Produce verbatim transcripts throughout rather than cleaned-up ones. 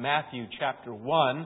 Matthew chapter one.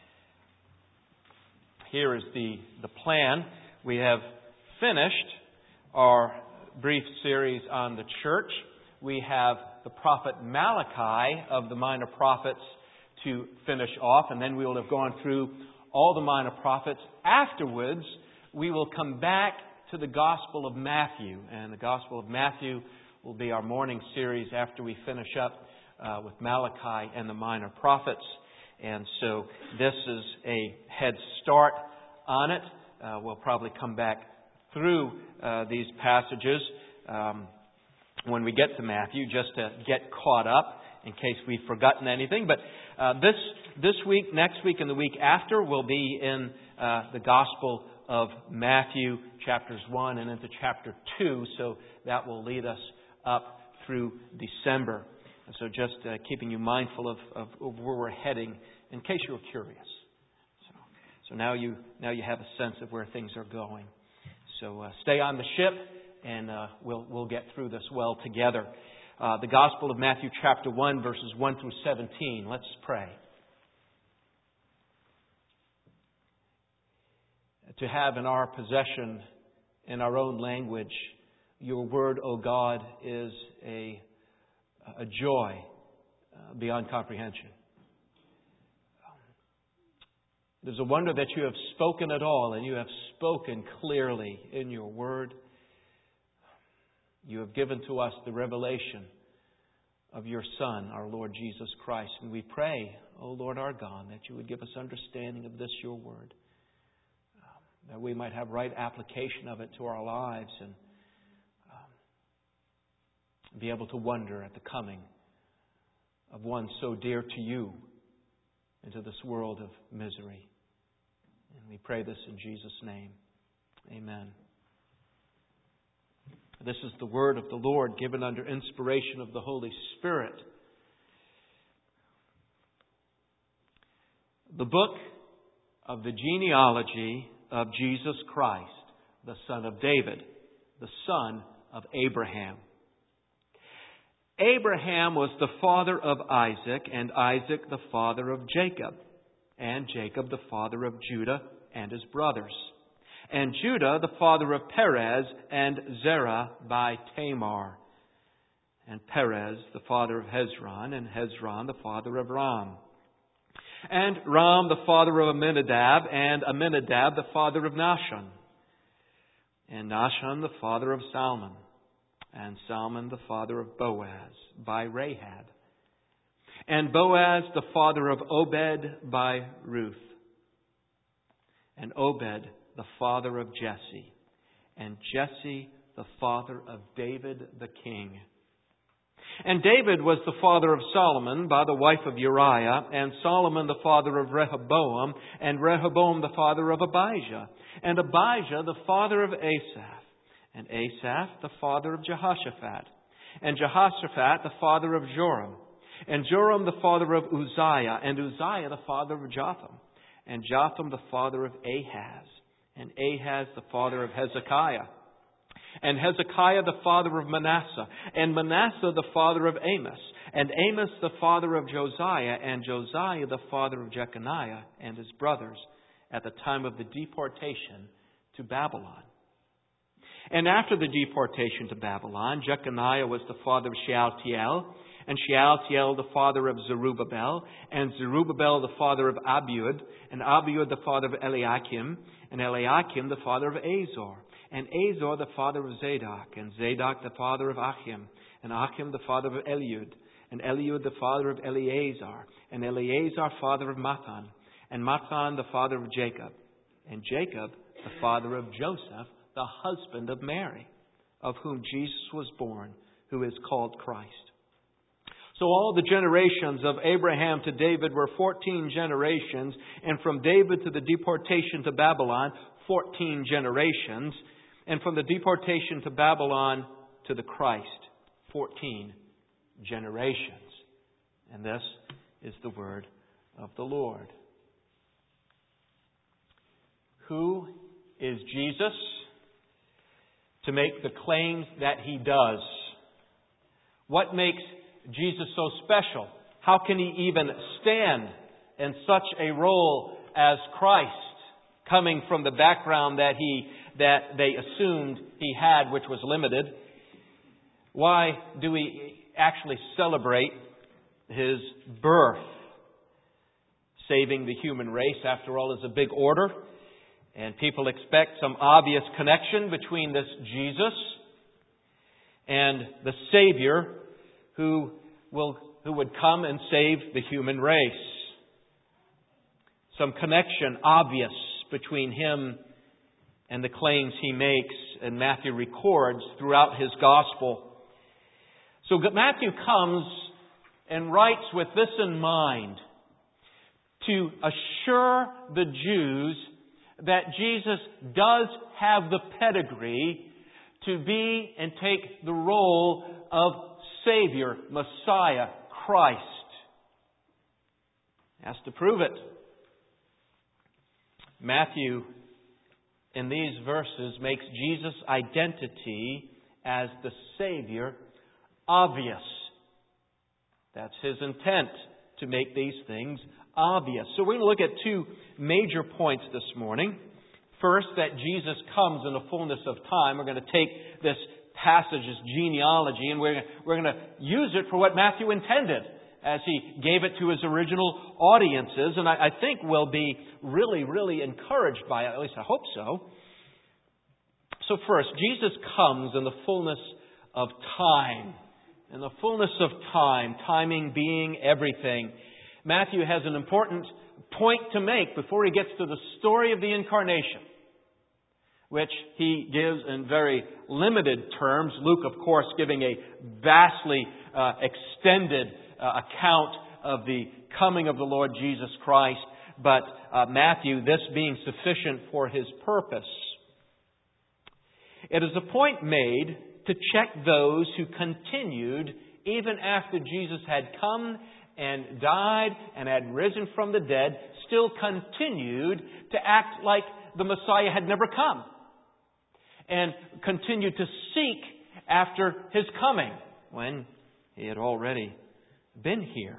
Here is the, the plan. We have finished our brief series on the church. We have the prophet Malachi of the minor prophets to finish off, and then we will have gone through all the minor prophets. Afterwards, we will come back to the Gospel of Matthew, and the Gospel of Matthew will be our morning series after we finish up uh, with Malachi and the minor prophets. And so this is a head start on it. Uh, we'll probably come back through uh, these passages um, when we get to Matthew, just to get caught up in case we've forgotten anything. But uh, this this week, next week, and the week after will be in uh, the Gospel of Matthew, chapters one and into chapter two. So that will lead us up through December. And so just uh, keeping you mindful of, of, of where we're heading in case you're curious. So, so now you now you have a sense of where things are going. So uh, stay on the ship, and uh, we'll we'll get through this well together. Uh, the Gospel of Matthew, chapter one, verses one through seventeen. Let's pray. To have in our possession, in our own language, your word, O God, is a a joy uh, beyond comprehension. It is a wonder that you have spoken at all, and you have spoken clearly in your word. You have given to us the revelation of your Son, our Lord Jesus Christ. And we pray, O Lord our God, that you would give us understanding of this, your word, um, that we might have right application of it to our lives and um, be able to wonder at the coming of one so dear to you into this world of misery. And we pray this in Jesus' name. Amen. This is the word of the Lord given under inspiration of the Holy Spirit. The book of the genealogy of Jesus Christ, the son of David, the son of Abraham. Abraham was the father of Isaac, and Isaac the father of Jacob, and Jacob the father of Judah and his brothers, and Judah the father of Perez and Zerah by Tamar, and Perez the father of Hezron, and Hezron the father of Ram, and Ram the father of Amminadab, and Amminadab the father of Nahshon, and Nahshon the father of Salmon, and Salmon the father of Boaz by Rahab, and Boaz the father of Obed by Ruth, and Obed the father of Jesse, and Jesse the father of David the king. And David was the father of Solomon by the wife of Uriah, and Solomon the father of Rehoboam, and Rehoboam the father of Abijah, and Abijah the father of Asaph, and Asaph the father of Jehoshaphat, and Jehoshaphat the father of Joram, and Joram the father of Uzziah, and Uzziah the father of Jotham, and Jotham the father of Ahaz, and Ahaz the father of Hezekiah, and Hezekiah the father of Manasseh, and Manasseh the father of Amos, and Amos the father of Josiah, and Josiah the father of Jeconiah and his brothers at the time of the deportation to Babylon. And after the deportation to Babylon, Jeconiah was the father of Shealtiel, and Shealtiel the father of Zerubbabel, and Zerubbabel the father of Abiud, and Abiud the father of Eliakim, and Eliakim the father of Azor, and Azor the father of Zadok, and Zadok the father of Achim, and Achim the father of Eliud, and Eliud the father of Eleazar, and Eleazar father of Matthan, and Matthan the father of Jacob, and Jacob the father of Joseph, the husband of Mary, of whom Jesus was born, who is called Christ. So all the generations of Abraham to David were fourteen generations, and from David to the deportation to Babylon, fourteen generations, and from the deportation to Babylon to the Christ, fourteen generations. And this is the word of the Lord. Who is Jesus to make the claims that he does? What makes Jesus so special? How can he even stand in such a role as Christ, coming from the background that he that they assumed he had, which was limited? Why do we actually celebrate his birth? Saving the human race, after all, is a big order. And people expect some obvious connection between this Jesus and the Savior who will who would come and save the human race. Some connection obvious between him and the claims he makes and Matthew records throughout his gospel. So Matthew comes and writes with this in mind, to assure the Jews that Jesus does have the pedigree to be and take the role of Savior, Messiah, Christ. He has to prove it. Matthew, in these verses, makes Jesus' identity as the Savior obvious. That's his intent, to make these things obvious. So we're going to look at two major points this morning. First, that Jesus comes in the fullness of time. We're going to take this passage, this genealogy, and we're, we're going to use it for what Matthew intended as he gave it to his original audiences. And I, I think we'll be really, really encouraged by it. At least I hope so. So first, Jesus comes in the fullness of time. In the fullness of time, timing being everything. Matthew has an important point to make before he gets to the story of the incarnation, which he gives in very limited terms. Luke, of course, giving a vastly uh, extended uh, account of the coming of the Lord Jesus Christ, but uh, Matthew, this being sufficient for his purpose. It is a point made to check those who continued even after Jesus had come and died and had risen from the dead, still continued to act like the Messiah had never come, and continued to seek after his coming when he had already been here.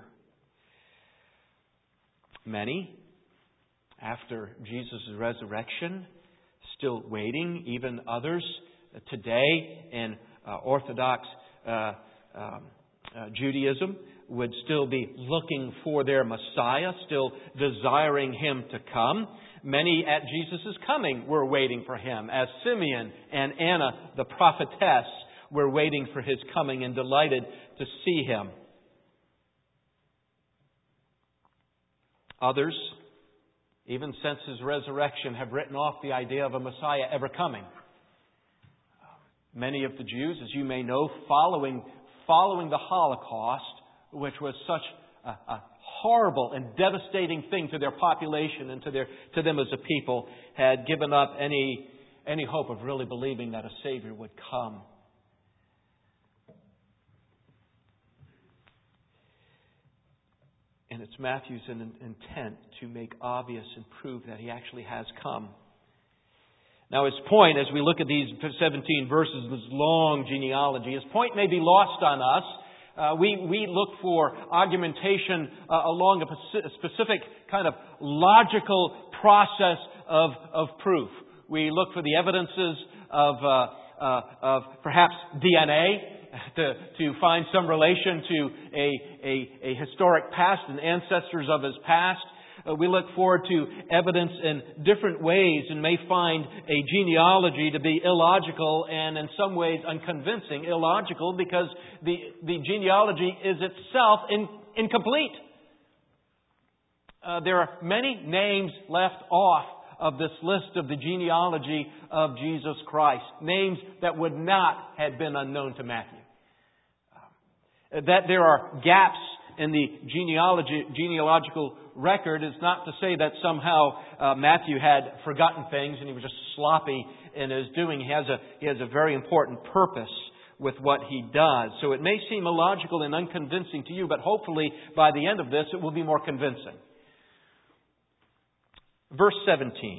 Many, after Jesus' resurrection, still waiting, even others today in uh, Orthodox uh, um, uh, Judaism, would still be looking for their Messiah, still desiring him to come. Many at Jesus' coming were waiting for him, as Simeon and Anna, the prophetess, were waiting for his coming and delighted to see him. Others, even since his resurrection, have written off the idea of a Messiah ever coming. Many of the Jews, as you may know, following, following the Holocaust, which was such a, a horrible and devastating thing to their population and to their to them as a people, had given up any any hope of really believing that a Savior would come. And it's Matthew's intent to make obvious and prove that he actually has come. Now his point, as we look at these seventeen verses, this long genealogy, his point may be lost on us. Uh, we, we look for argumentation uh, along a specific kind of logical process of, of proof. We look for the evidences of, uh, uh, of perhaps D N A to, to find some relation to a, a, a historic past and ancestors of his past. Uh, we look forward to evidence in different ways and may find a genealogy to be illogical and in some ways unconvincing. Illogical because the, the genealogy is itself in, incomplete. Uh, there are many names left off of this list of the genealogy of Jesus Christ. Names that would not have been unknown to Matthew. Uh, that there are gaps in the genealogy, genealogical record is not to say that somehow uh, Matthew had forgotten things and he was just sloppy in his doing. He has a he has a very important purpose with what he does. So it may seem illogical and unconvincing to you, but hopefully by the end of this it will be more convincing. Verse seventeen.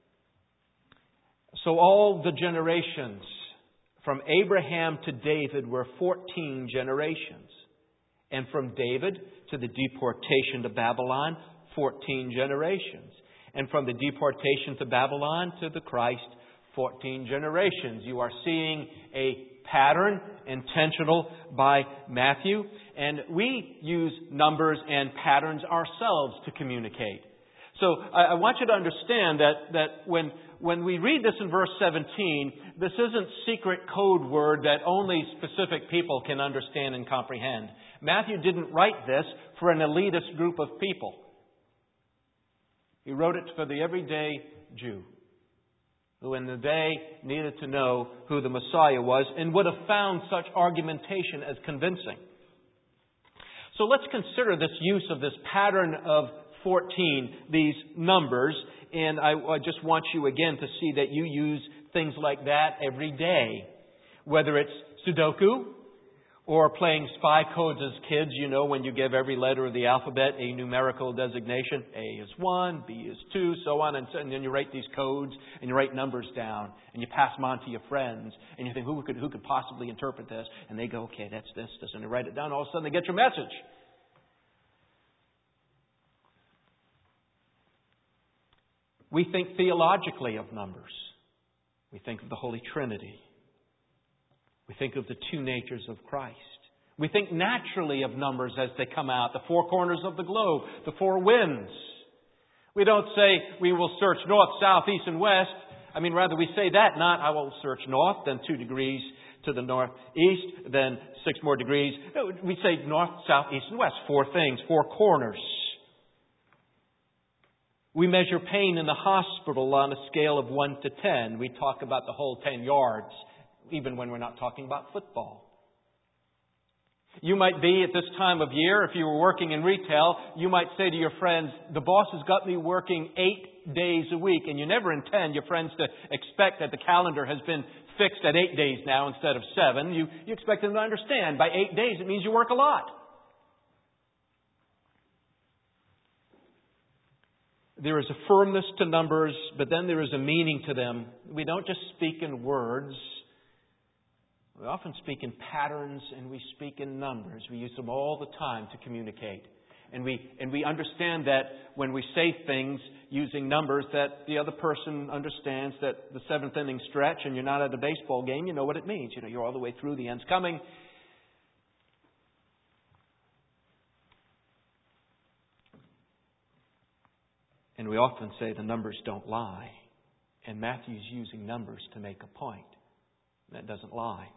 So all the generations from Abraham to David were fourteen generations. And from David to the deportation to Babylon, fourteen generations. And from the deportation to Babylon to the Christ, fourteen generations. You are seeing a pattern intentional by Matthew. And we use numbers and patterns ourselves to communicate. So I, I want you to understand that, that when, when we read this in verse seventeen, this isn't secret code word that only specific people can understand and comprehend. Matthew didn't write this for an elitist group of people. He wrote it for the everyday Jew, who in the day needed to know who the Messiah was and would have found such argumentation as convincing. So let's consider this use of this pattern of fourteen, these numbers, and I, I just want you again to see that you use things like that every day. Whether it's Sudoku or playing spy codes as kids, you know, when you give every letter of the alphabet a numerical designation. A is one, B is two, so on. And, so, and then you write these codes and you write numbers down and you pass them on to your friends. And you think, who could, who could possibly interpret this? And they go, okay, that's this, this. And they write it down. All of a sudden they get your message. We think theologically of numbers. We think of the Holy Trinity. We think of the two natures of Christ. We think naturally of numbers as they come out, the four corners of the globe, the four winds. We don't say we will search north, south, east, and west. I mean, rather we say that, not I will search north, then two degrees to the northeast, then six more degrees. No, we say north, south, east, and west. Four things, four corners. We measure pain in the hospital on a scale of one to ten. We talk about the whole ten yards. Even when we're not talking about football. You might be at this time of year, if you were working in retail, you might say to your friends, the boss has got me working eight days a week. And you never intend your friends to expect that the calendar has been fixed at eight days now instead of seven. You, you expect them to understand. By eight days, it means you work a lot. There is a firmness to numbers, but then there is a meaning to them. We don't just speak in words. We often speak in patterns and we speak in numbers. We use them all the time to communicate. And we and we understand that when we say things using numbers that the other person understands that the seventh inning stretch and you're not at a baseball game, you know what it means. You know, you're all the way through, the end's coming. And we often say the numbers don't lie. And Matthew's using numbers to make a point. That doesn't lie.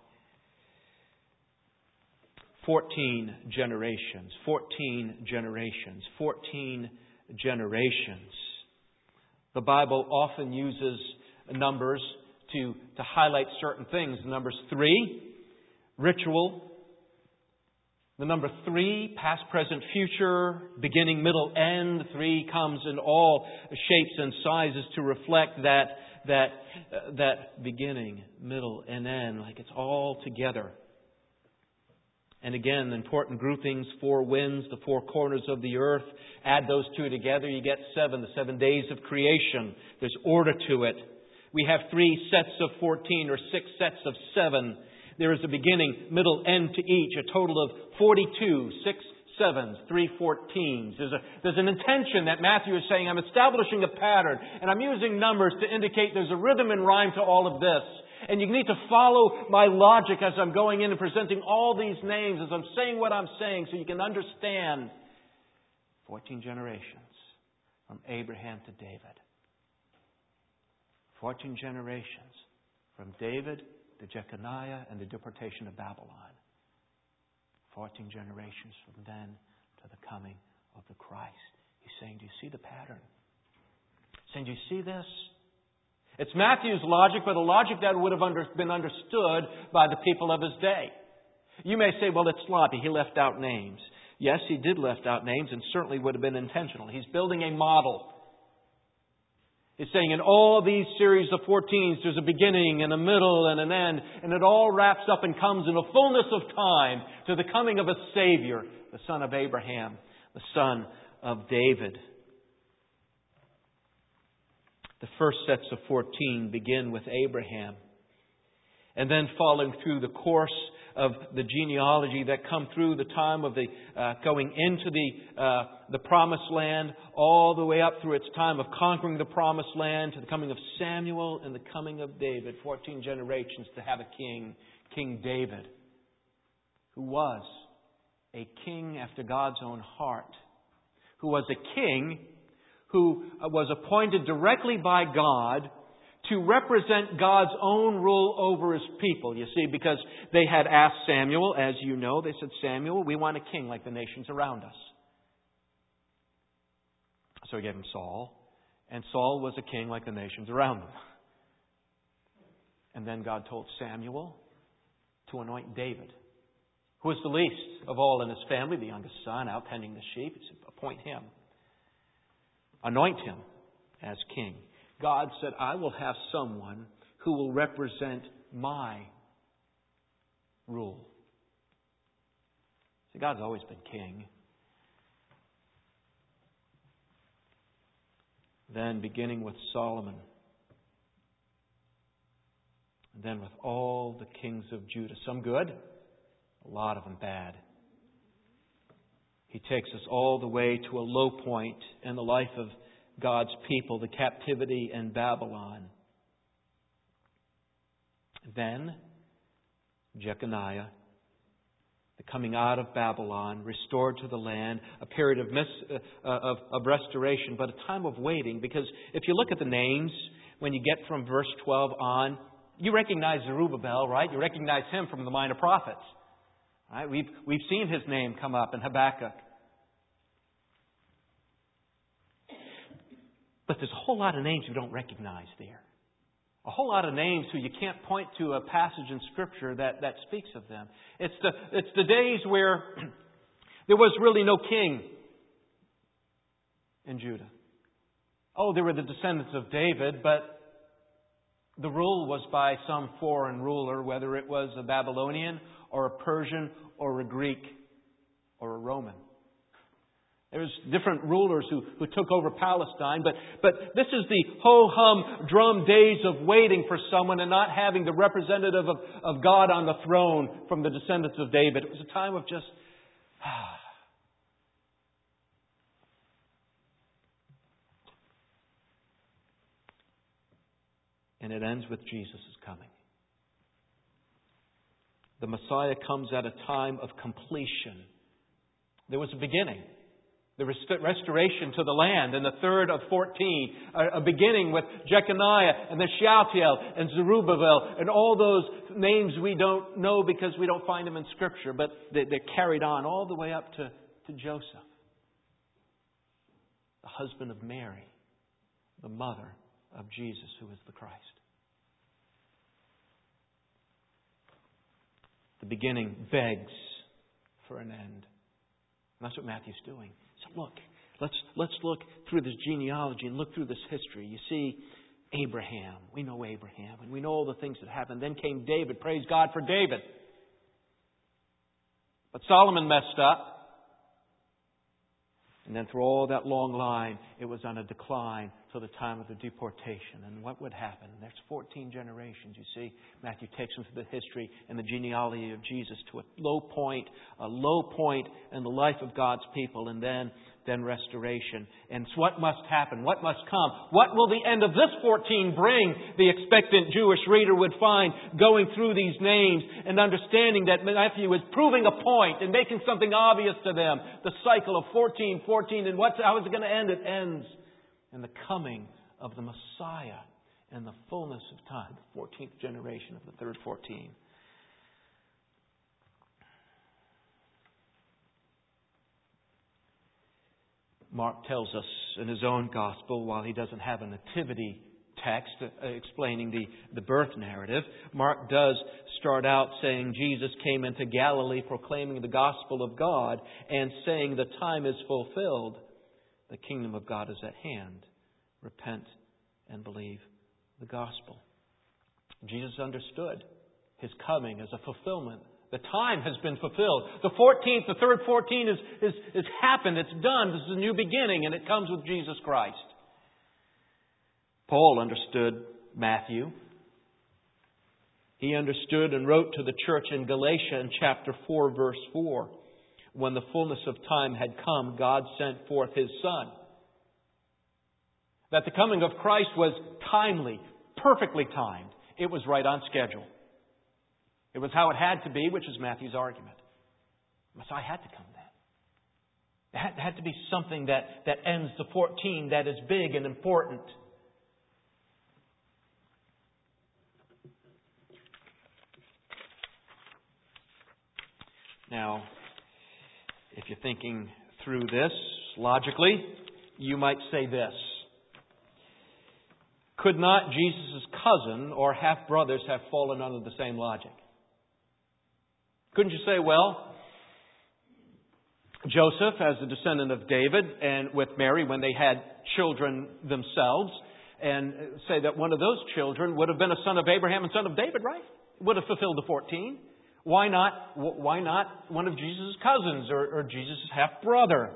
Fourteen generations. Fourteen generations. Fourteen generations. The Bible often uses numbers to, to highlight certain things. Numbers three, ritual. The number three, past, present, future, beginning, middle, end. Three comes in all shapes and sizes to reflect that, that, uh, that beginning, middle, and end. Like it's all together. And again, important groupings, four winds, the four corners of the earth. Add those two together, you get seven, the seven days of creation. There's order to it. We have three sets of fourteen or six sets of seven. There is a beginning, middle, end to each, a total of forty-two, six sevens, three fourteens. There's, a, there's an intention that Matthew is saying, I'm establishing a pattern, and I'm using numbers to indicate there's a rhythm and rhyme to all of this. And you need to follow my logic as I'm going in and presenting all these names, as I'm saying what I'm saying, so you can understand. Fourteen generations from Abraham to David. Fourteen generations from David to Jeconiah and the deportation of Babylon. Fourteen generations from then to the coming of the Christ. He's saying, do you see the pattern? He's saying, do you see this? It's Matthew's logic, but a logic that would have under, been understood by the people of his day. You may say, well, it's sloppy. He left out names. Yes, he did left out names, and certainly would have been intentional. He's building a model. He's saying in all these series of fourteens, there's a beginning and a middle and an end, and it all wraps up and comes in a fullness of time to the coming of a Savior, the son of Abraham, the son of David. The first sets of fourteen begin with Abraham. And then following through the course of the genealogy that come through the time of the uh, going into the uh, the promised land, all the way up through its time of conquering the promised land, to the coming of Samuel and the coming of David. Fourteen generations to have a king, King David, who was a king after God's own heart, who was a king who was appointed directly by God to represent God's own rule over His people. You see, because they had asked Samuel, as you know, they said, Samuel, we want a king like the nations around us. So He gave him Saul, and Saul was a king like the nations around them. And then God told Samuel to anoint David, who was the least of all in his family, the youngest son, out tending the sheep. He said, appoint him. Anoint him as king. God said, I will have someone who will represent my rule. See, God's always been king. Then beginning with Solomon, and then with all the kings of Judah, some good, a lot of them bad. He takes us all the way to a low point in the life of God's people, the captivity in Babylon. Then, Jeconiah, the coming out of Babylon, restored to the land, a period of, mis, uh, of, of restoration, but a time of waiting. Because if you look at the names, when you get from verse twelve on, you recognize Zerubbabel, right? You recognize him from the Minor Prophets. Right? We've, we've seen his name come up in Habakkuk. But there's a whole lot of names you don't recognize there. A whole lot of names who you can't point to a passage in Scripture that, that speaks of them. It's the, it's the days where there was really no king in Judah. Oh, they were the descendants of David, but the rule was by some foreign ruler, whether it was a Babylonian or a Persian or a Greek or a Roman. There was different rulers who, who took over Palestine, but, but this is the ho-hum drum days of waiting for someone and not having the representative of, of God on the throne from the descendants of David. It was a time of just... And it ends with Jesus' coming. The Messiah comes at a time of completion. There was a beginning. The rest- restoration to the land in the third of fourteen. A, a beginning with Jeconiah and then Shealtiel and Zerubbabel and all those names we don't know because we don't find them in Scripture. But they, they're carried on all the way up to, to Joseph, the husband of Mary, the mother of Jesus, who is the Christ. The beginning begs for an end. And that's what Matthew's doing. So look, let's let's look through this genealogy and look through this history. You see, Abraham. We know Abraham, and we know all the things that happened. Then came David. Praise God for David. But Solomon messed up. And then through all that long line, it was on a decline till the time of the deportation. And what would happen? There's fourteen generations, you see. Matthew takes them through the history and the genealogy of Jesus to a low point, a low point in the life of God's people, and then, then restoration. And so what must happen? What must come? What will the end of this fourteen bring? The expectant Jewish reader would find going through these names and understanding that Matthew is proving a point and making something obvious to them. The cycle of fourteen, fourteen, and what's, how is it going to end? It ends in the coming of the Messiah and the fullness of time, the fourteenth generation of the third fourteen. Mark tells us in his own gospel, while he doesn't have a nativity text uh, explaining the, the birth narrative, Mark does start out saying Jesus came into Galilee proclaiming the gospel of God and saying the time is fulfilled. The kingdom of God is at hand. Repent and believe the gospel. Jesus understood His coming as a fulfillment. The time has been fulfilled. The fourteenth, the third fourteen is, is, is happened. It's done. This is a new beginning, and it comes with Jesus Christ. Paul understood Matthew. He understood and wrote to the church in Galatia in chapter four, verse four. When the fullness of time had come, God sent forth His Son. That the coming of Christ was timely, perfectly timed. It was right on schedule. It was how it had to be, which is Matthew's argument. Messiah had to come then. It had, it had to be something that, that ends the fourteen, that is big and important. Now, if you're thinking through this logically, you might say this. Could not Jesus' cousin or half-brothers have fallen under the same logic? Couldn't you say, well, Joseph, as a descendant of David, and with Mary when they had children themselves, and say that one of those children would have been a son of Abraham and son of David, right? Would have fulfilled the fourteen. Why not, why not one of Jesus' cousins or, or Jesus' half-brother?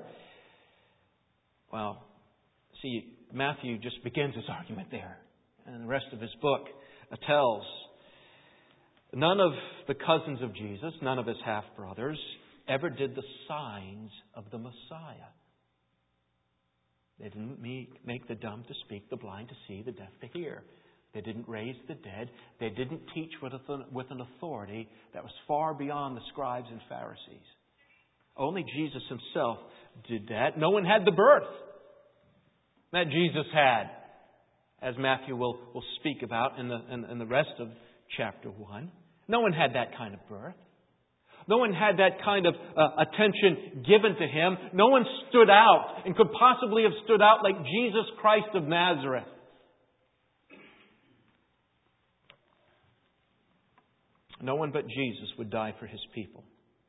Well, see, Matthew just begins his argument there. And the rest of his book tells none of the cousins of Jesus, none of his half-brothers, ever did the signs of the Messiah. They didn't make, make the dumb to speak, the blind to see, the deaf to hear. They didn't raise the dead. They didn't teach with an authority that was far beyond the scribes and Pharisees. Only Jesus Himself did that. No one had the birth that Jesus had, as Matthew will, will speak about in the, in, in the rest of chapter one. No one had that kind of birth. No one had that kind of uh, attention given to Him. No one stood out and could possibly have stood out like Jesus Christ of Nazareth. No one but Jesus would die for His people.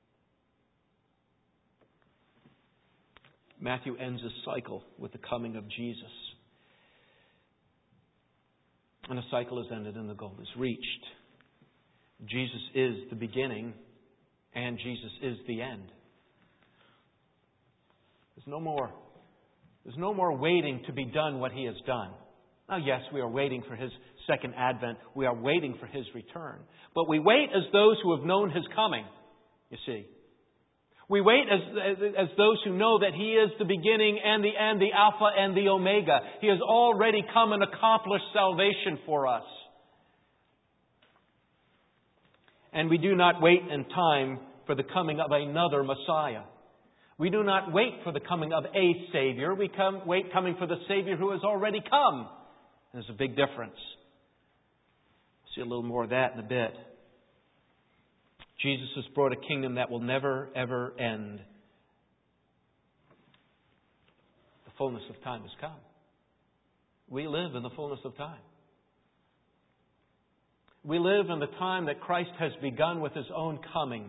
Matthew ends a cycle with the coming of Jesus. And a cycle is ended and the goal is reached. Jesus is the beginning and Jesus is the end. There's no more, there's no more waiting to be done what He has done. Now, yes, we are waiting for His second advent. We are waiting for His return. But we wait as those who have known His coming, you see. We wait as, as, as those who know that He is the beginning and the end, the Alpha and the Omega. He has already come and accomplished salvation for us. And we do not wait in time for the coming of another Messiah. We do not wait for the coming of a Savior. We come, wait coming for the Savior who has already come. There's a big difference. We'll see a little more of that in a bit. Jesus has brought a kingdom that will never, ever end. The fullness of time has come. We live in the fullness of time. We live in the time that Christ has begun with His own coming.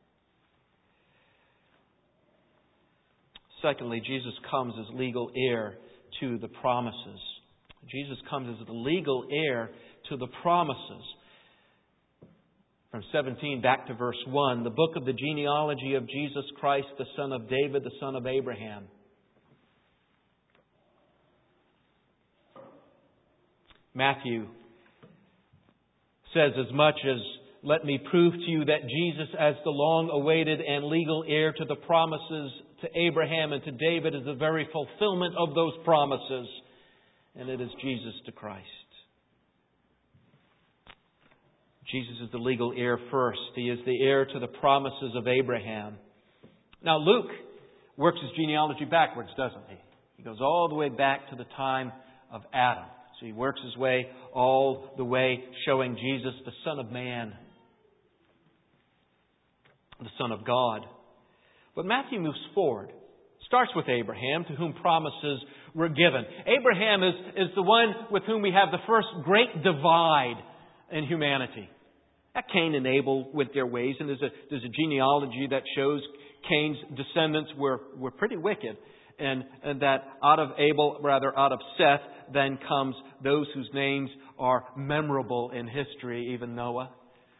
Secondly, Jesus comes as legal heir to the promises. Jesus comes as the legal heir to the promises. From seventeen back to verse one, the book of the genealogy of Jesus Christ, the son of David, the son of Abraham. Matthew says as much as, let me prove to you that Jesus, as the long-awaited and legal heir to the promises to Abraham and to David, is the very fulfillment of those promises. And it is Jesus to Christ. Jesus is the legal heir first. He is the heir to the promises of Abraham. Now Luke works his genealogy backwards, doesn't he? He goes all the way back to the time of Adam. So he works his way all the way showing Jesus, the Son of Man, the Son of God. But Matthew moves forward. Starts with Abraham, to whom promises were given. Abraham is, is the one with whom we have the first great divide in humanity. That Cain and Abel went their ways, and there's a, there's a genealogy that shows Cain's descendants were, were pretty wicked. And, and that out of Abel, rather out of Seth, then comes those whose names are memorable in history, even Noah.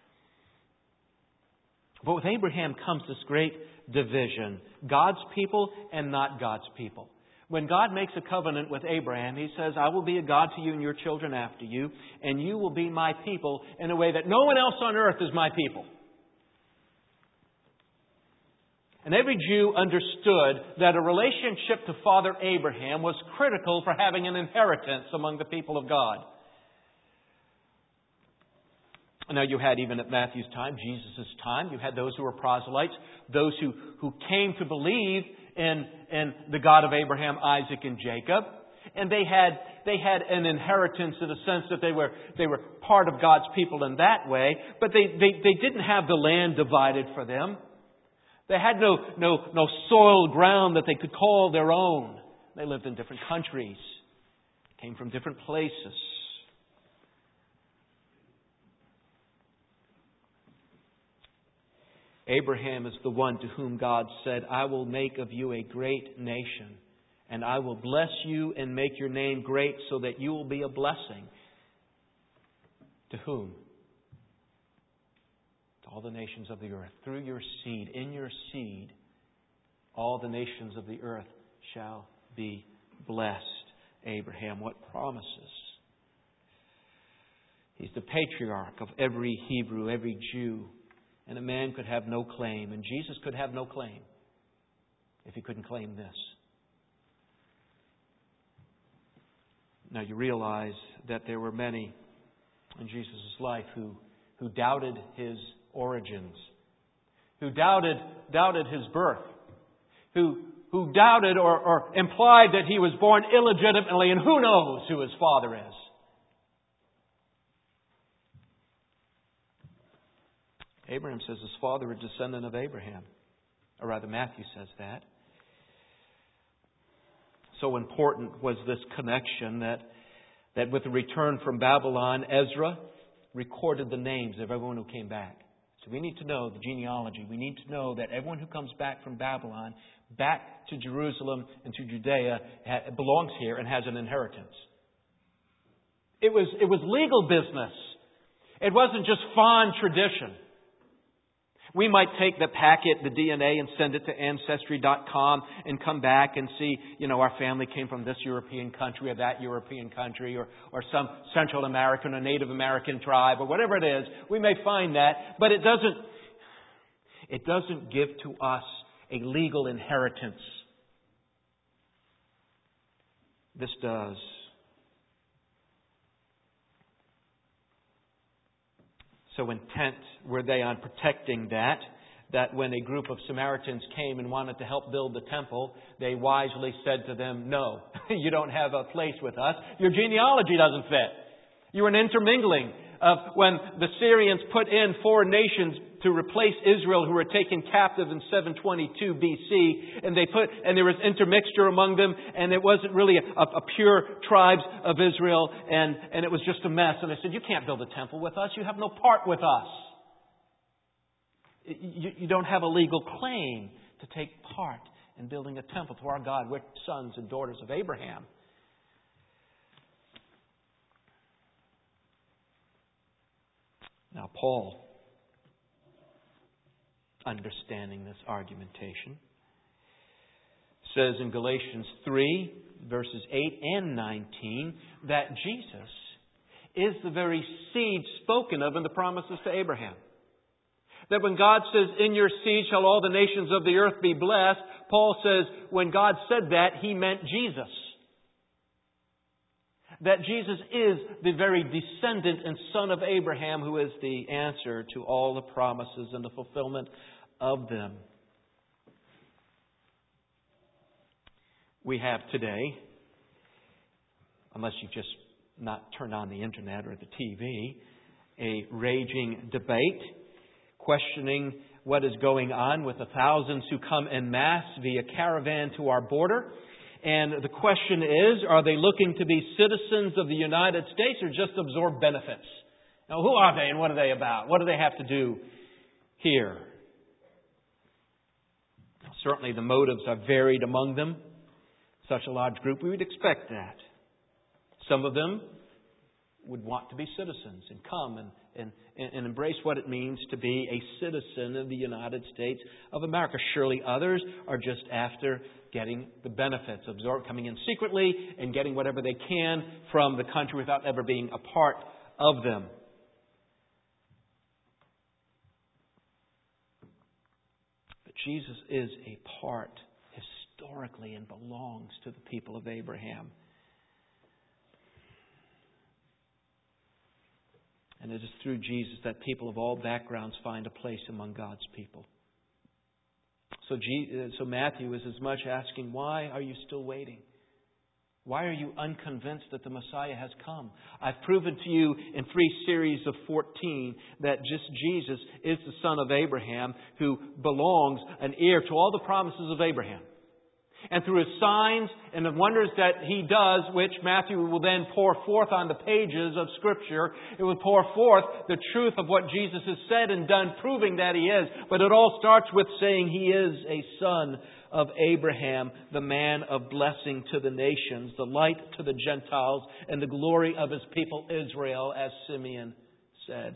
But with Abraham comes this great division. God's people and not God's people. When God makes a covenant with Abraham, He says, I will be a God to you and your children after you, and you will be my people in a way that no one else on earth is my people. And every Jew understood that a relationship to Father Abraham was critical for having an inheritance among the people of God. Now you had, even at Matthew's time, Jesus' time, you had those who were proselytes, those who, who came to believe in, in the God of Abraham, Isaac, and Jacob. And they had they had an inheritance in the sense that they were they were part of God's people in that way, but they, they, they didn't have the land divided for them. They had no, no, no soil ground that they could call their own. They lived in different countries, came from different places. Abraham is the one to whom God said, I will make of you a great nation, and I will bless you and make your name great so that you will be a blessing. To whom? To all the nations of the earth. Through your seed, in your seed, all the nations of the earth shall be blessed. Abraham, what promises? He's the patriarch of every Hebrew, every Jew. And a man could have no claim, and Jesus could have no claim if he couldn't claim this. Now you realize that there were many in Jesus' life who, who doubted His origins, who doubted doubted His birth, who, who doubted or, or implied that He was born illegitimately, and who knows who His father is. Abraham says his father, a descendant of Abraham. Or rather, Matthew says that. So important was this connection that, that with the return from Babylon, Ezra recorded the names of everyone who came back. So we need to know the genealogy. We need to know that everyone who comes back from Babylon, back to Jerusalem and to Judea, belongs here and has an inheritance. It was, it was legal business. It wasn't just fond tradition. We might take the packet, the D N A, and send it to Ancestry dot com and come back and see, you know, our family came from this European country or that European country or, or some Central American or Native American tribe or whatever it is. We may find that, but it doesn't, it doesn't give to us a legal inheritance. This does. So intent were they on protecting that, that when a group of Samaritans came and wanted to help build the temple, they wisely said to them, no, you don't have a place with us. Your genealogy doesn't fit. You're an intermingling of when the Syrians put in foreign nations to replace Israel who were taken captive in seven twenty-two B C, and they put and there was intermixture among them, and it wasn't really a, a pure tribes of Israel, and, and it was just a mess. And they said, you can't build a temple with us. You have no part with us. You, you don't have a legal claim to take part in building a temple to our God. We're sons and daughters of Abraham. Now, Paul, understanding this argumentation, says in Galatians three, verses eight and nineteen, that Jesus is the very seed spoken of in the promises to Abraham. That when God says, in your seed shall all the nations of the earth be blessed, Paul says, when God said that, He meant Jesus. That Jesus is the very descendant and son of Abraham who is the answer to all the promises and the fulfillment of them. We have today, unless you've just not turned on the internet or the T V, a raging debate questioning what is going on with the thousands who come en masse via caravan to our border. And the question is, are they looking to be citizens of the United States or just absorb benefits? Now, who are they and what are they about? What do they have to do here? Certainly the motives are varied among them. Such a large group, we would expect that. Some of them would want to be citizens and come and, and, and embrace what it means to be a citizen of the United States of America. Surely others are just after getting the benefits, absorb, coming in secretly and getting whatever they can from the country without ever being a part of them. But Jesus is a part historically and belongs to the people of Abraham. And it is through Jesus that people of all backgrounds find a place among God's people. So, G- so Matthew is as much asking, why are you still waiting? Why are you unconvinced that the Messiah has come? I've proven to you in three series of fourteen that just Jesus is the son of Abraham who belongs, an heir to all the promises of Abraham. And through His signs and the wonders that He does, which Matthew will then pour forth on the pages of Scripture, it will pour forth the truth of what Jesus has said and done, proving that He is. But it all starts with saying He is a son of Abraham, the man of blessing to the nations, the light to the Gentiles, and the glory of His people Israel, as Simeon said,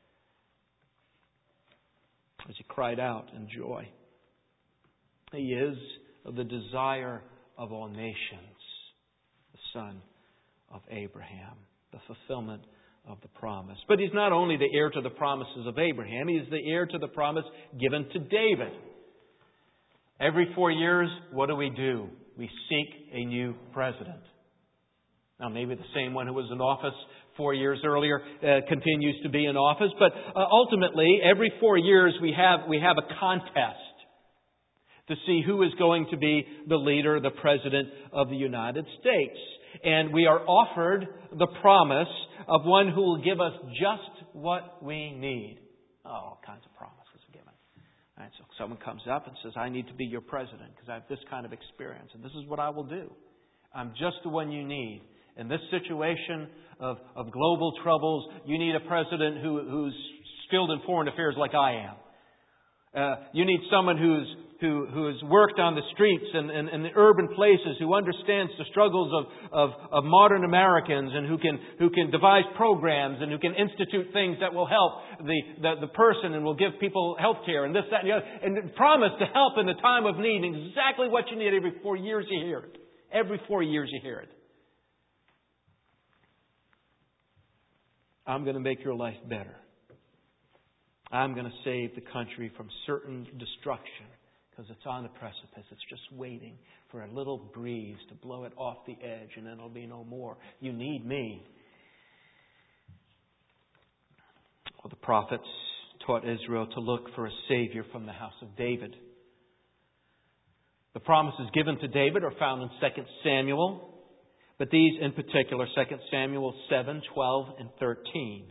as he cried out in joy. He is the desire of all nations, the son of Abraham, the fulfillment of the promise. But He's not only the heir to the promises of Abraham, He is the heir to the promise given to David. Every four years, what do we do? We seek a new president. Now, maybe the same one who was in office four years earlier uh, continues to be in office, but uh, ultimately, every four years we have we have a contest to see who is going to be the leader, the president of the United States. And we are offered the promise of one who will give us just what we need. Oh, all kinds of promises are given. All right, so someone comes up and says, I need to be your president because I have this kind of experience, and this is what I will do. I'm just the one you need. In this situation of, of global troubles, you need a president who, who's skilled in foreign affairs like I am. Uh, you need someone who's who who has worked on the streets and, and, and the urban places, who understands the struggles of, of, of modern Americans, and who can who can devise programs and who can institute things that will help the, the, the person and will give people health care and this, that, and the other. And promise to help in the time of need. Exactly what you need. Every four years you hear it. Every four years you hear it. I'm going to make your life better. I'm going to save the country from certain destruction because it's on the precipice. It's just waiting for a little breeze to blow it off the edge, and then it'll be no more. You need me. Well, the prophets taught Israel to look for a Savior from the house of David. The promises given to David are found in Second Samuel, but these in particular, Second Samuel seven, twelve, and thirteen.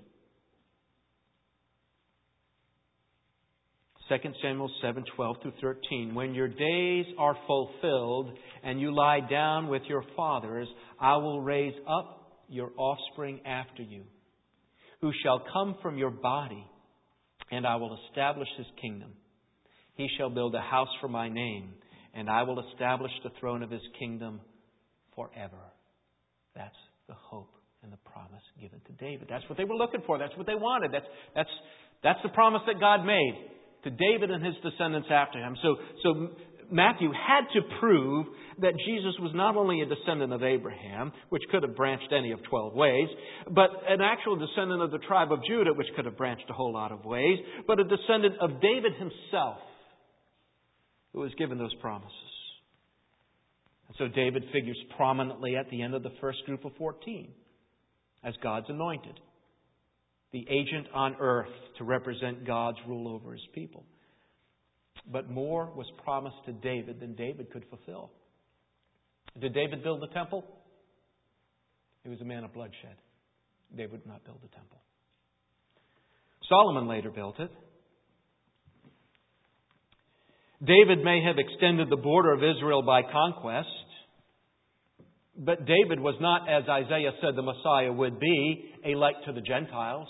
Second Samuel seven, twelve through thirteen. When your days are fulfilled and you lie down with your fathers, I will raise up your offspring after you, who shall come from your body, and I will establish His kingdom. He shall build a house for my name, and I will establish the throne of His kingdom forever. That's the hope and the promise given to David. That's what they were looking for. That's what they wanted. That's that's that's the promise that God made to David and his descendants after him. So, so Matthew had to prove that Jesus was not only a descendant of Abraham, which could have branched any of twelve ways, but an actual descendant of the tribe of Judah, which could have branched a whole lot of ways, but a descendant of David himself, who was given those promises. And so David figures prominently at the end of the first group of fourteen as God's anointed, the agent on earth to represent God's rule over His people. But more was promised to David than David could fulfill. Did David build the temple? He was a man of bloodshed. David would not build the temple. Solomon later built it. David may have extended the border of Israel by conquest, but David was not, as Isaiah said the Messiah would be, a light to the Gentiles.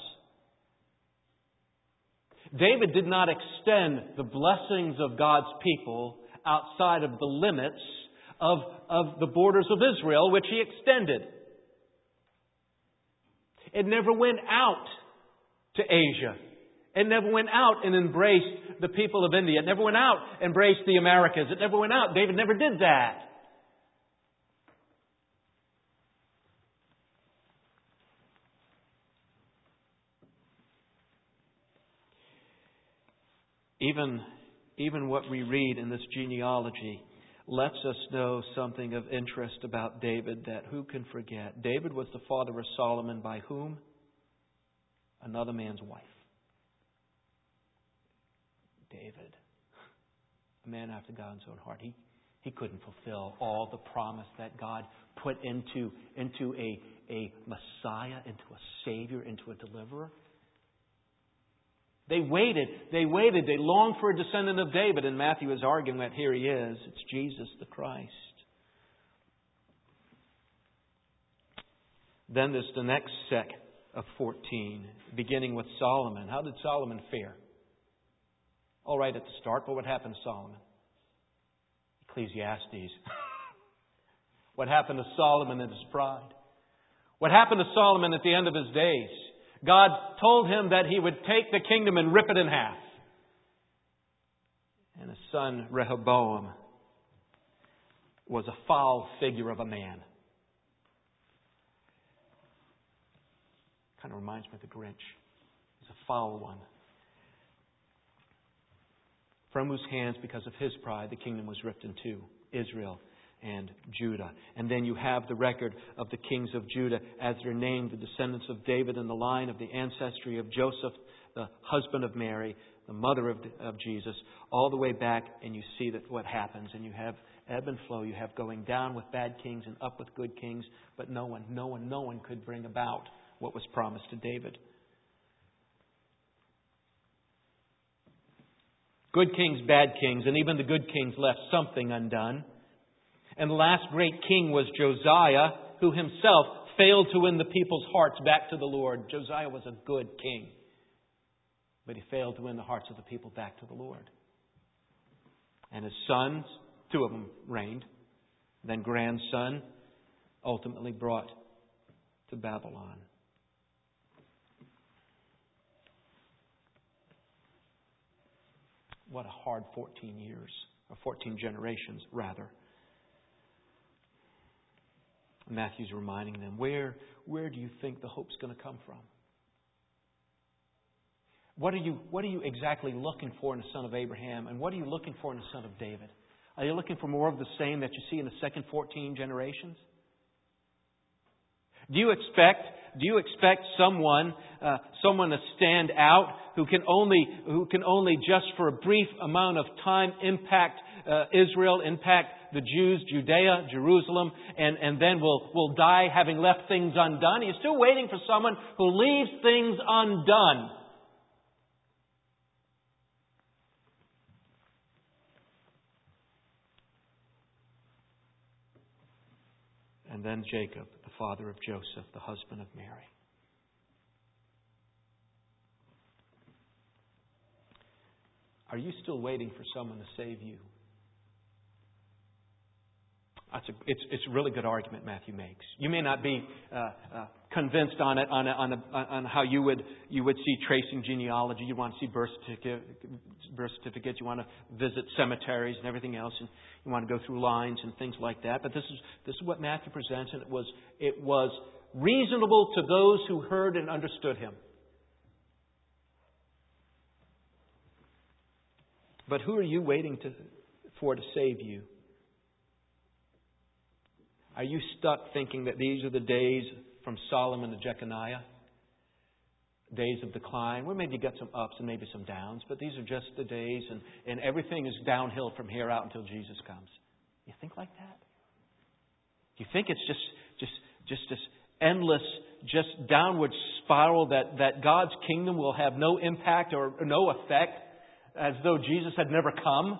David did not extend the blessings of God's people outside of the limits of, of the borders of Israel, which he extended. It never went out to Asia. It never went out and embraced the people of India. It never went out and embraced the Americas. It never went out. David never did that. Even, even what we read in this genealogy lets us know something of interest about David that who can forget? David was the father of Solomon by whom? Another man's wife. David, a man after God's own heart. He, he couldn't fulfill all the promise that God put into, into a, a Messiah, into a Savior, into a deliverer. They waited, they waited, they longed for a descendant of David, and Matthew is arguing that here he is. It's Jesus the Christ. Then there's the next set of fourteen, beginning with Solomon. How did Solomon fare? All right at the start, but what happened to Solomon? Ecclesiastes. What happened to Solomon in his pride? What happened to Solomon at the end of his days? God told him that He would take the kingdom and rip it in half. And his son Rehoboam was a foul figure of a man. Kind of reminds me of the Grinch. He's a foul one. From whose hands, because of his pride, the kingdom was ripped in two. Israel and Judah. And then you have the record of the kings of Judah as they're named, the descendants of David in the line of the ancestry of Joseph, the husband of Mary, the mother of, of Jesus, all the way back, and you see that what happens. And you have ebb and flow. You have going down with bad kings and up with good kings. But no one, no one, no one could bring about what was promised to David. Good kings, bad kings, and even the good kings left something undone. And the last great king was Josiah, who himself failed to win the people's hearts back to the Lord. Josiah was a good king, but he failed to win the hearts of the people back to the Lord. And his sons, two of them reigned. Then grandson, ultimately brought to Babylon. What a hard fourteen years, or fourteen generations, rather. Matthew's reminding them, where, where do you think the hope's going to come from? What are you, what are you exactly looking for in the son of Abraham? And what are you looking for in the son of David? Are you looking for more of the same that you see in the second fourteen generations? Do you expect, do you expect someone, uh, someone to stand out who can only, who can only just for a brief amount of time impact uh, Israel, impact the Jews, Judea, Jerusalem, and, and then will, will die having left things undone? Are you still waiting for someone who leaves things undone? And then Jacob, the father of Joseph, the husband of Mary. Are you still waiting for someone to save you? That's a, it's, it's a really good argument Matthew makes. You may not be uh, uh, convinced on it on, a, on, a, on how you would you would see tracing genealogy. You want to see birth certificate, birth certificates. You want to visit cemeteries and everything else, and you want to go through lines and things like that. But this is this is what Matthew presents, and it was it was reasonable to those who heard and understood him. But who are you waiting to, for to save you? Are you stuck thinking that these are the days from Solomon to Jeconiah? Days of decline. Well, maybe you got some ups and maybe some downs, but these are just the days, and, and everything is downhill from here out until Jesus comes. You think like that? Do you think it's just just just this endless, just downward spiral that, that God's kingdom will have no impact or no effect, as though Jesus had never come?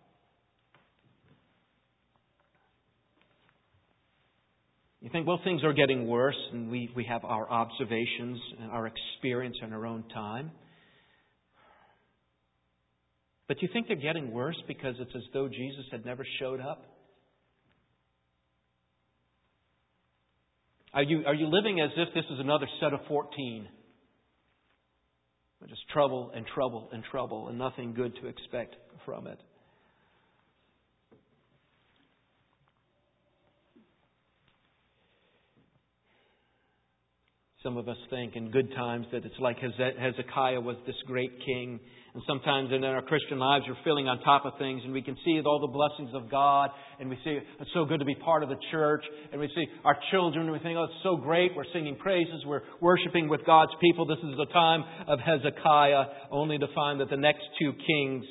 You think, well, things are getting worse, and we, we have our observations and our experience in our own time. But you think they're getting worse because it's as though Jesus had never showed up? Are you, are you living as if this is another set of fourteen? Just trouble and trouble and trouble and nothing good to expect from it. Some of us think in good times that it's like Hezekiah was this great king. And sometimes in our Christian lives we're feeling on top of things and we can see all the blessings of God and we see it's so good to be part of the church and we see our children and we think, oh, it's so great. We're singing praises. We're worshiping with God's people. This is the time of Hezekiah, only to find that the next two kings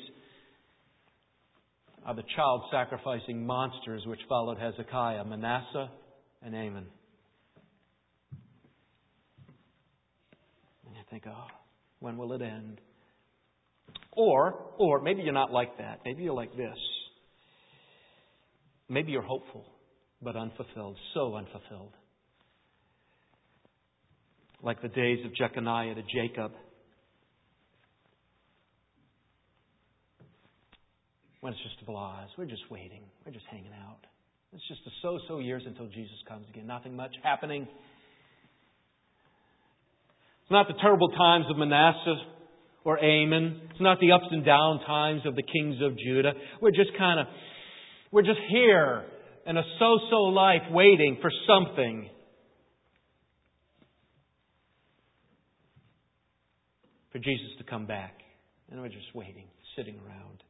are the child-sacrificing monsters which followed Hezekiah, Manasseh and Amon. And you think, oh, when will it end? Or, or maybe you're not like that. Maybe you're like this. Maybe you're hopeful, but unfulfilled. So unfulfilled. Like the days of Jeconiah to Jacob. When it's just a blase. We're just waiting. We're just hanging out. It's just the so-so years until Jesus comes again. Nothing much happening. It's not the terrible times of Manasseh or Amon. It's not the ups and down times of the kings of Judah. We're just kind of, we're just here in a so-so life waiting for something. For Jesus to come back. And we're just waiting, sitting around.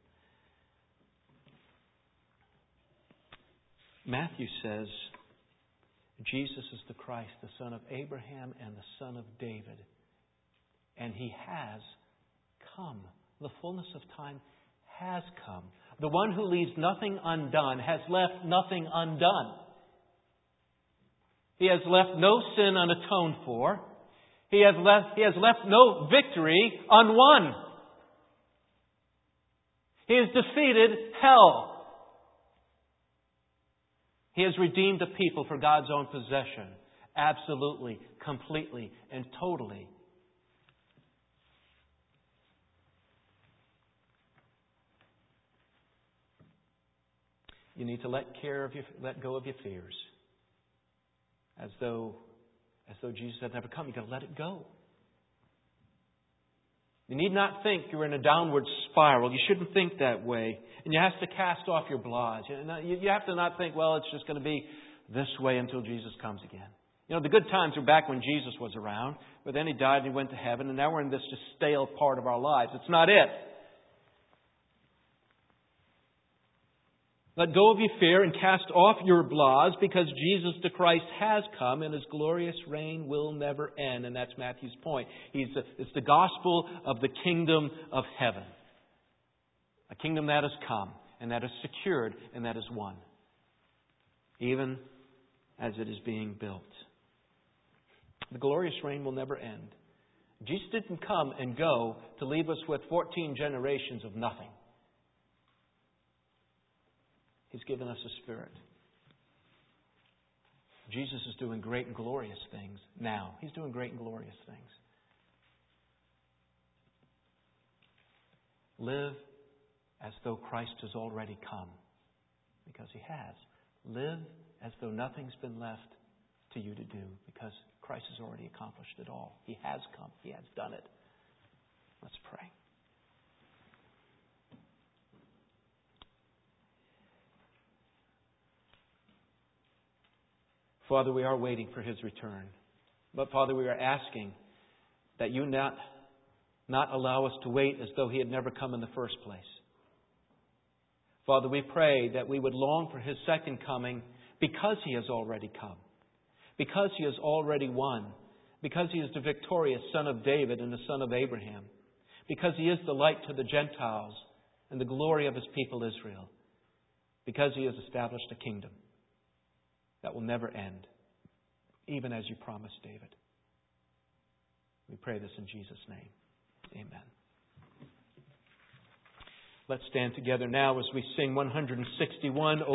Matthew says, Jesus is the Christ, the son of Abraham and the son of David. And He has come. The fullness of time has come. The one who leaves nothing undone has left nothing undone. He has left no sin unatoned for. He has left, he has left no victory unwon. He has defeated hell. He has redeemed a people for God's own possession. Absolutely, completely, and totally. You need to let care of your, let go of your fears. As though, as though Jesus had never come. You've got to let it go. You need not think you're in a downward spiral. You shouldn't think that way. And you have to cast off your blahs. You have to not think, well, it's just going to be this way until Jesus comes again. You know, the good times were back when Jesus was around. But then He died and He went to heaven. And now we're in this just stale part of our lives. It's not it. Let go of your fear and cast off your blahs, because Jesus the Christ has come and His glorious reign will never end. And that's Matthew's point. He's the, it's the gospel of the kingdom of heaven. A kingdom that has come and that is secured and that is won. Even as it is being built. The glorious reign will never end. Jesus didn't come and go to leave us with fourteen generations of nothing. He's given us a Spirit. Jesus is doing great and glorious things now. He's doing great and glorious things. Live as though Christ has already come. Because He has. Live as though nothing's been left to you to do. Because Christ has already accomplished it all. He has come. He has done it. Let's pray. Father, we are waiting for His return. But Father, we are asking that You not, not allow us to wait as though He had never come in the first place. Father, we pray that we would long for His second coming because He has already come. Because He has already won. Because He is the victorious Son of David and the Son of Abraham. Because He is the light to the Gentiles and the glory of His people Israel. Because He has established a kingdom that will never end, even as You promised David. We pray this in Jesus' name. Amen. Let's stand together now as we sing one sixty-one.